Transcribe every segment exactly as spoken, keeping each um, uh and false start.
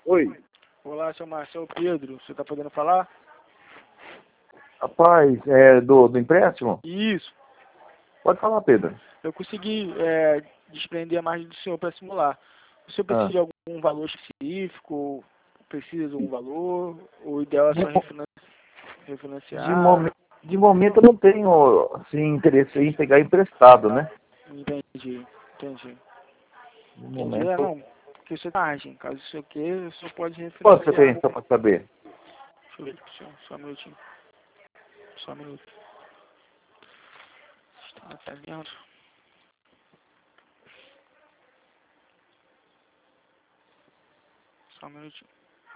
Oi. Olá, seu Marcelo Pedro, você está podendo falar? Rapaz, é do, do empréstimo? Isso. Pode falar, Pedro. Eu consegui é, desprender a margem do senhor para simular. O senhor precisa Ah. de algum valor específico? Ou precisa de algum valor? Ou o ideal é só refinan- De, refinanciar? momen, de momento eu não tenho assim, interesse em pegar emprestado, né? Entendi, entendi. De Entendi. É, momento. não, porque você tem margem. Caso o senhor queira, o senhor pode Quanto você refinanciar. tem só para saber? Deixa eu ver aqui pro senhor, só um minutinho. Só um minuto. Está tá vendo? Só um minutinho.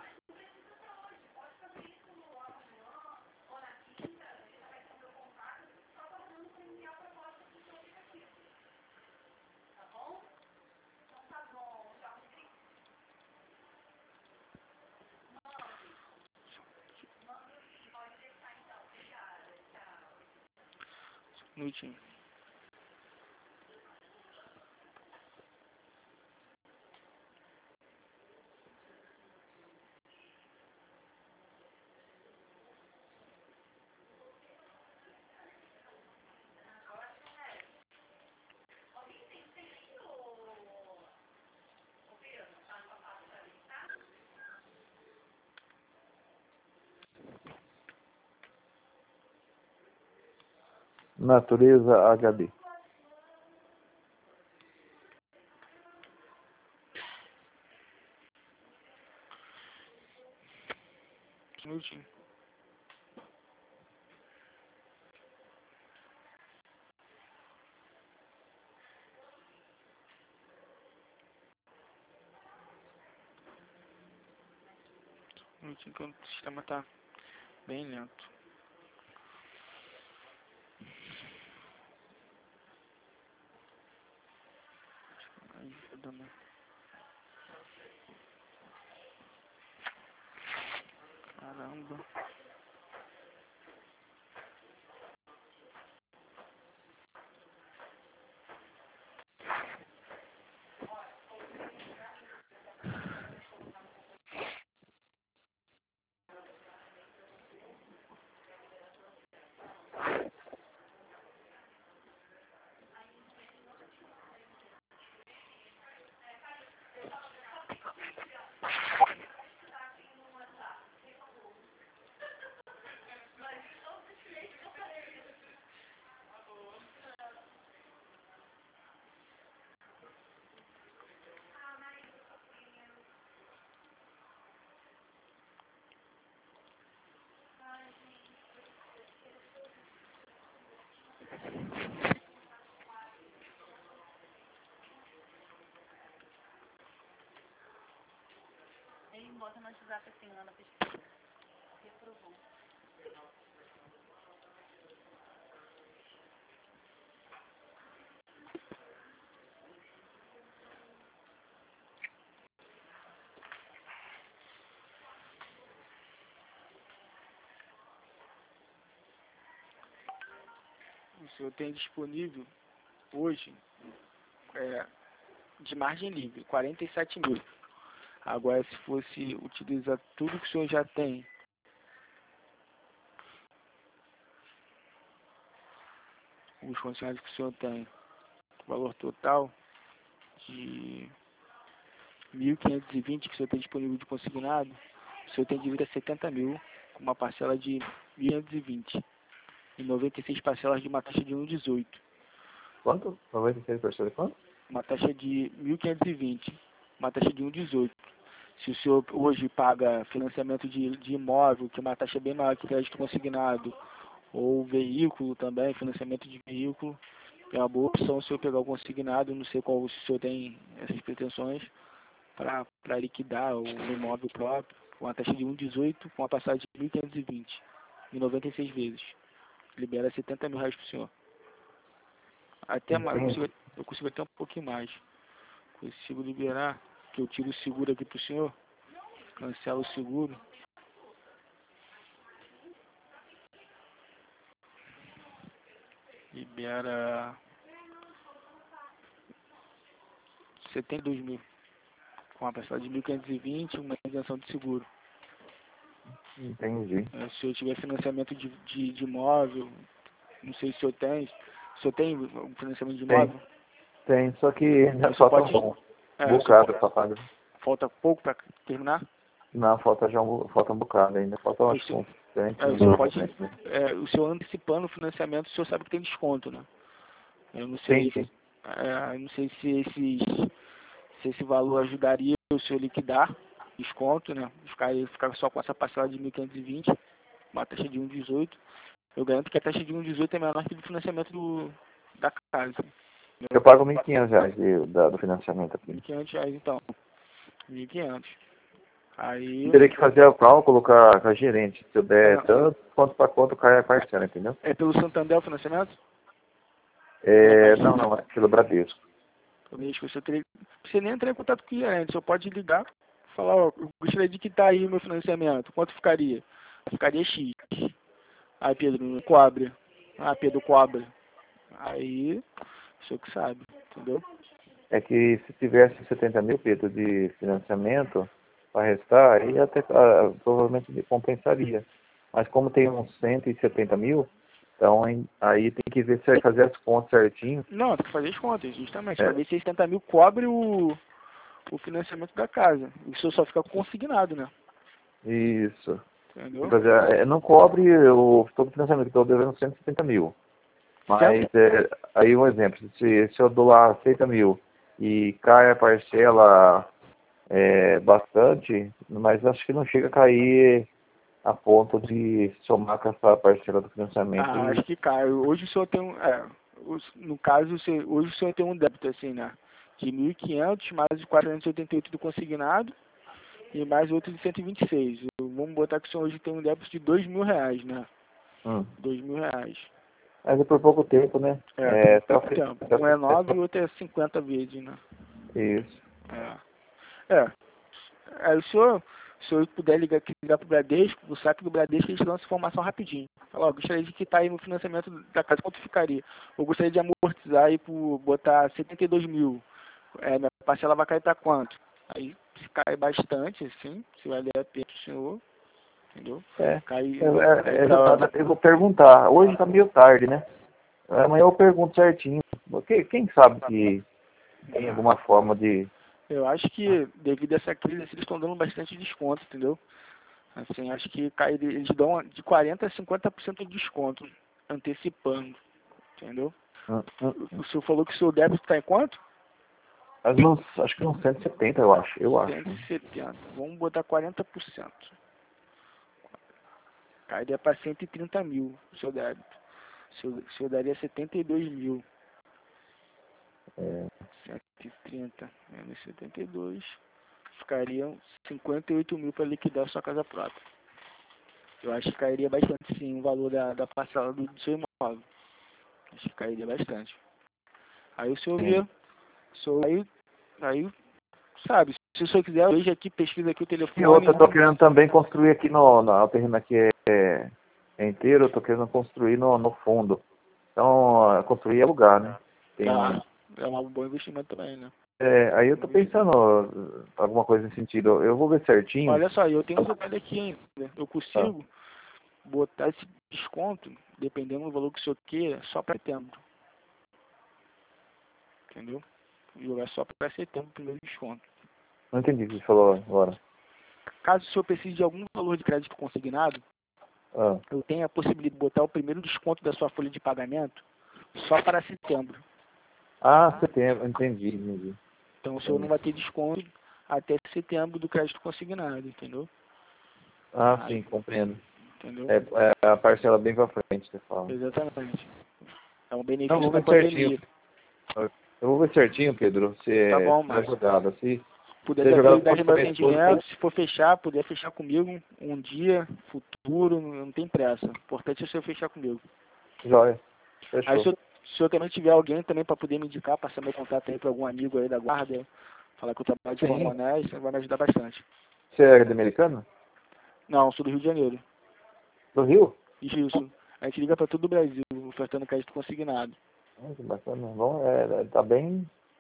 Só um minutinho. Natureza H D. Só um minutinho. Um minutinho que o sistema tá bem lento. Ajuda, né? Caramba. Ele bota no WhatsApp assim, lá na pesquisa. Reprovou. O senhor tem disponível hoje é, de margem livre, quarenta e sete mil. Agora, se fosse utilizar tudo que o senhor já tem, os funcionários que o senhor tem, o valor total de mil quinhentos e vinte que o senhor tem disponível de consignado, o senhor tem dívida setenta mil, com uma parcela de mil quinhentos e vinte e noventa e seis parcelas de uma taxa de um vírgula dezoito. Quanto? noventa e seis por cento de quanto? Uma taxa de mil quinhentos e vinte, uma taxa de um vírgula dezoito. Se o senhor hoje paga financiamento de, de imóvel, que é uma taxa bem maior que crédito consignado, ou veículo também, financiamento de veículo, é uma boa opção o senhor pegar o consignado, não sei qual se o senhor tem essas pretensões, para liquidar o imóvel próprio, com uma taxa de um vírgula dezoito, com uma passagem de mil quinhentos e vinte, em noventa e seis vezes. Libera setenta mil reais para o senhor. Até mais, eu consigo, eu consigo até um pouquinho mais. Consigo liberar, que eu tiro o seguro aqui para o senhor, cancelo o seguro. Libera setenta e dois mil. com uma parcela de mil quinhentos e vinte, uma isenção de seguro. Entendi. É, se eu tiver financiamento de, de, de imóvel, não sei se eu tenho, se eu tenho um financiamento de Tem. imóvel, Tem, só que você só pode, tão bom. é, Um você bocado pode, pra pagar. falta pouco para terminar, Não, falta já um, falta um bocado ainda. Falta, acho que você, uns cento é, e você pode, noventa, né? é, o senhor antecipando o financiamento, o senhor sabe que tem desconto, né? Eu não Sim, sei, sim. é, eu não sei se esses, se esse valor ajudaria o senhor liquidar desconto, né? Ficar, ficar só com essa parcela de mil quinhentos e vinte, uma taxa de um vírgula dezoito. Eu garanto que a taxa de um vírgula dezoito é menor que do financiamento do, da casa. Eu pago mil e quinhentos reais de, da, do financiamento aqui. mil e quinhentos reais então. mil e quinhentos. Aí. Eu teria que fazer a prova, colocar com a gerente. Se eu der É, tanto, quanto para quanto cai a parcela, entendeu? é pelo Santander o financiamento? É, não, não, é pelo Bradesco. Talvez que você teria. Você nem entrar em contato com o gerente, você pode ligar e falar, ó, eu gostaria de quitar aí o meu financiamento. Quanto ficaria? Ficaria X. Aí Pedro não cobre. Ah, Pedro cobre. Aí, o senhor que sabe, entendeu? É que se tivesse setenta mil, Pedro, de financiamento para restar, aí até ah, provavelmente me compensaria. Mas como tem uns cento e setenta mil, então aí aí tem que ver se vai fazer as contas certinho. Não, tem que fazer as contas, justamente, para É, ver se setenta mil cobre o, o financiamento da casa. O senhor só fica consignado, né? isso. Entendeu? Quer dizer, é, não cobre o todo o financiamento, estou devendo cento e setenta mil. Mas Cento? é, aí um exemplo, se, se eu dou lá setenta mil e cai a parcela é, bastante, mas acho que não chega a cair a ponto de somar com essa parcela do financiamento. Ah, E, acho que cai. Hoje o senhor tem um. É, os- no caso, o senhor- hoje o senhor tem um débito, assim, né? De mil e quinhentos mais os quatrocentos e oitenta e oito do consignado e mais outro de cento e vinte e seis. Eu- Vamos botar que o senhor hoje tem um débito de dois mil reais, né? hum, Dois mil reais. mas é por pouco tempo, né? É, É, por até o pouco fim- tempo. até o Um é fim- nove e o outro é cinquenta vezes, né? Isso. É. É. Aí o senhor, se o senhor puder ligar, aqui, ligar pro Bradesco, o saque do Bradesco, eles dão essa informação rapidinho. Fala, ó, gostaria de quitar aí no financiamento da casa, quanto ficaria? Eu gostaria de amortizar aí por botar setenta e dois mil. É, minha parcela vai cair para quanto? Aí se cai bastante, assim, se valer a pena o senhor, entendeu? É, Cai, é, cai é, é pra, exatamente. Eu vou perguntar. Hoje está meio tarde, né? Amanhã eu pergunto certinho. Quem, quem sabe que tem alguma forma de... eu acho que devido a essa crise, assim, eles estão dando bastante desconto, entendeu? Assim, acho que cai, eles dão de quarenta a cinquenta por cento de desconto, antecipando, entendeu? Hum, hum, O hum. senhor falou que o seu débito está em quanto? Mas uns, acho que uns cento e setenta, eu acho. Eu acho. cento e setenta. Vamos botar quarenta por cento. Cairia para cento e trinta mil o seu débito. O senhor, o senhor daria setenta e dois mil. É, cento e trinta menos setenta e dois. Ficariam cinquenta e oito mil para liquidar a sua casa própria. Eu acho que cairia bastante sim o valor da, da parcela do, do seu imóvel. Acho que cairia bastante. Aí o senhor vê. sim. O senhor, aí, aí, sabe, se o senhor quiser, veja aqui, pesquisa aqui o E outra, telefone. eu tô querendo também construir aqui no, no o terreno aqui é, é inteiro, eu tô querendo construir no, no fundo. Então, é, construir e alugar, né? Tem um, Ah, é um bom investimento também, né? é, aí eu Bom tô investimento. pensando uh, alguma coisa nesse sentido. Eu vou ver certinho. Olha só, eu tenho um detalhe aqui ainda. Eu Ah, consigo botar esse desconto, dependendo do valor que o senhor queira, só para setembro. Entendeu? Jogar só para setembro o primeiro desconto. não entendi o que você falou agora. Caso o senhor precise de algum valor de crédito consignado, Ah, eu tenho a possibilidade de botar o primeiro desconto da sua folha de pagamento só para setembro. ah, setembro, entendi, entendi. Então o senhor não entendi. vai ter desconto até setembro do crédito consignado, entendeu? Ah, Aí, sim, compreendo. entendeu? É, é a parcela bem pra frente, você fala. Exatamente. É um Não, eu benefício vou da ver certinho. pandemia. Eu vou ver certinho, Pedro, se Tá é bom, se é Márcio. jogada. Se Puder se é dar jogada prioridade por no meu minha esposa, atendimento, se for fechar, puder fechar comigo um dia, futuro, não tem pressa. O importante é o senhor fechar comigo. joia. Aí Fechou. se eu, se eu também tiver alguém também para poder me indicar, passar meu contato aí para algum amigo aí da guarda, falar que eu trabalho de forma Sim. honesta, vai me ajudar bastante. Você é de americano? Não, sou do Rio de Janeiro. Do Rio? Isso. A gente liga para todo o Brasil, ofertando crédito consignado. Ah, que bacana. Bom, é, é, tá bem.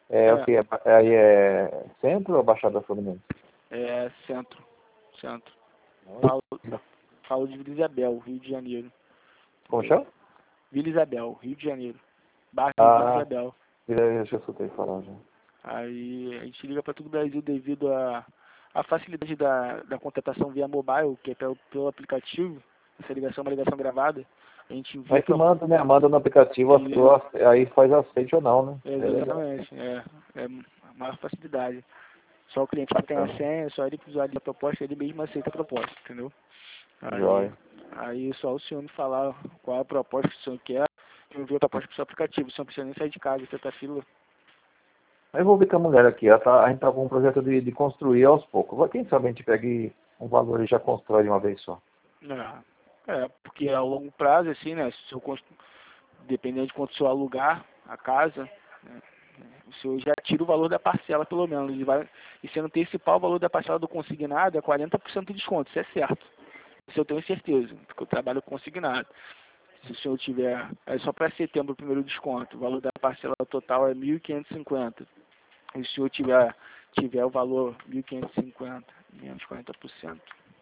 É, É. o que? É, aí é centro ou Baixada Fluminense? É centro. Centro. Falo, falo de Vila Isabel, Rio de Janeiro. Como chama? Vila Isabel, Rio de Janeiro. Bairro Vila Ah, Isabel. eu já escutei falar já. Aí a gente liga para todo o Brasil devido à a, a facilidade da, da contratação via mobile, que é pelo, pelo aplicativo. Essa ligação é uma ligação gravada. A gente envia Mas que pra- manda, né? Manda no aplicativo, a Isso. pessoa aí faz aceite ou não, né? É legal. Exatamente, é, é a maior facilidade. Só o cliente que tem a senha, só ele visualiza a proposta, ele mesmo aceita a proposta, entendeu? Aí, Joia. aí só o senhor me falar qual é a proposta que o senhor quer, eu envio a proposta para o seu aplicativo, o senhor não precisa nem sair de casa, você tá fila. Aí eu vou ver com a mulher aqui, ela tá, a gente tá com um projeto de, de construir aos poucos. Quem sabe a gente pega e um valor e já constrói de uma vez só. É, é, porque a longo prazo, assim, né, se o senhor constru... dependendo de quanto o senhor alugar a casa, né, o senhor já tira o valor da parcela, pelo menos, e, vai, e se antecipar o valor da parcela do consignado, é quarenta por cento de desconto, isso é certo. Isso eu tenho certeza, porque eu trabalho consignado. Se o senhor tiver, é só para setembro o primeiro desconto, o valor da parcela total é mil quinhentos e cinquenta. E se o senhor tiver, tiver o valor mil quinhentos e cinquenta, menos quarenta por cento.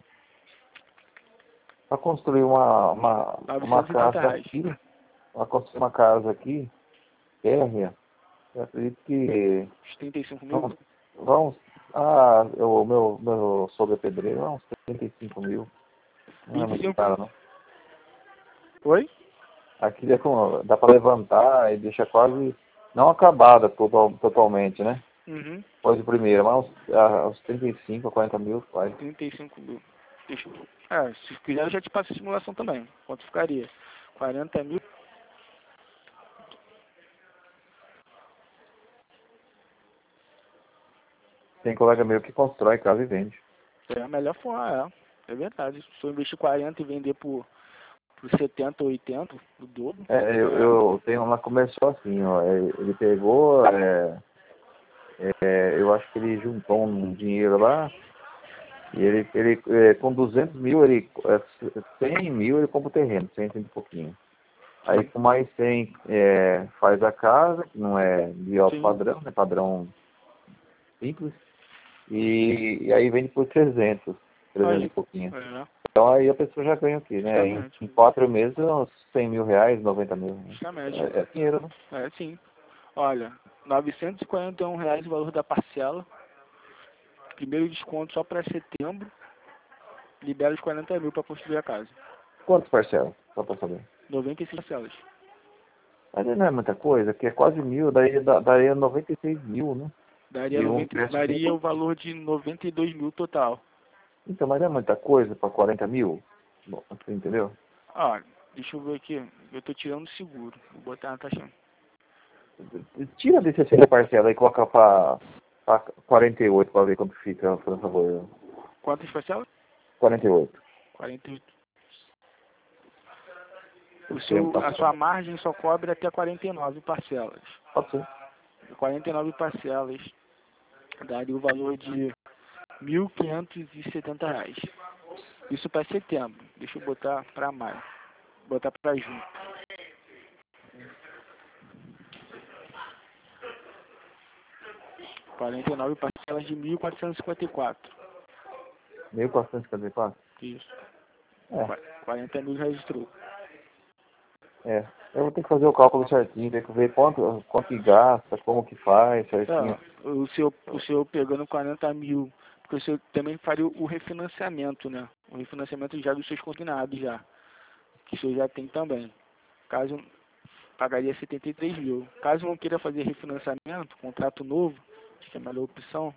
Para construir uma, uma, uma novecentos e oitenta casa reais. aqui, para construir uma casa aqui, térrea, eu acredito que Os trinta e cinco mil? vamos, vamos ah, o meu, meu sogro é pedreiro, é uns trinta e cinco mil. Não é vinte e muito cinco? caro, não. Oi? Aqui é com, dá para levantar e deixa quase, não acabada total, totalmente, né? Uhum. Depois de primeira, mas uns, ah, uns trinta e cinco a quarenta mil faz. trinta e cinco mil. Deixa eu... É, se quiser eu já te passo a simulação também. Quanto ficaria? quarenta mil? Tem colega meu que constrói casa e vende. É a melhor forma, é. É verdade. Se eu investir quarenta e vender por, por setenta ou oitenta, o dobro. É, eu, eu tenho uma começou assim, ó, é, ele pegou, é, é, eu acho que ele juntou um dinheiro lá, e ele, ele é, com duzentos mil, ele, é, cem mil ele compra o terreno, cem, cem e pouquinho. Aí com mais cem é, faz a casa, que não é de alto Sim. padrão, né, padrão simples, e, e aí vende por trezentos, trezentos Aí. e pouquinho. É, Então aí a pessoa já ganha aqui, né? Em, justamente. em quatro meses, uns cem mil reais, noventa mil. Né? Justamente. É, é dinheiro, né? É, sim. Olha, novecentos e quarenta e um reais o valor da parcela. Primeiro desconto só para setembro. Libera os quarenta mil para construir a casa. Quantas parcelas? Só pra saber. noventa e seis parcelas. Mas não é muita coisa, que é quase mil, daí dá- daria noventa e seis mil, né? Daria, De um noventa, preço daria o bem- valor de noventa e dois mil total. Então, mas não é muita coisa para quarenta mil? Bom, você entendeu? Olha, deixa eu ver aqui. Eu tô tirando o seguro. Vou botar na taxa. Tira desse sessenta parcela e coloca para quarenta e oito para ver quanto fica, por favor. Quantas parcelas? quarenta e oito. quarenta e oito. O seu, a sua margem só cobre até quarenta e nove parcelas. Pode ser. quarenta e nove parcelas daria o valor de mil quinhentos e setenta reais. Isso para setembro. Deixa eu botar para maio. Botar para junho. quarenta e nove parcelas de mil quatrocentos e cinquenta e quatro. mil quatrocentos e cinquenta e quatro? Isso. É. Qua- quarenta mil registrou. É, eu vou ter que fazer o cálculo certinho, ter que ver quanto, quanto que gasta, como que faz certinho. É, o seu, o seu pegando quarenta mil, porque o seu também faria o refinanciamento, né? O refinanciamento já dos seus consignados já. Que o senhor já tem também. Caso pagaria setenta e três mil. Caso não queira fazer refinanciamento, contrato novo, acho que é a melhor opção.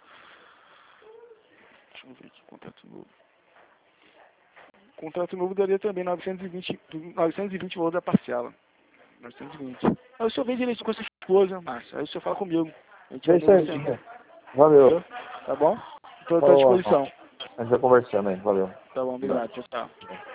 Deixa eu ver aqui, contrato novo. Contrato novo daria também novecentos e vinte, novecentos e vinte valor da parcela. novecentos e vinte. Aí o senhor vem direito com a sua esposa, Márcio. Aí o senhor fala comigo. A gente vai Fez negociando. certinho. Valeu. Entendeu? Tá bom? Estou à Falou, disposição. a gente vai conversando aí. Valeu. Tá bom, obrigado. Tchau, tchau.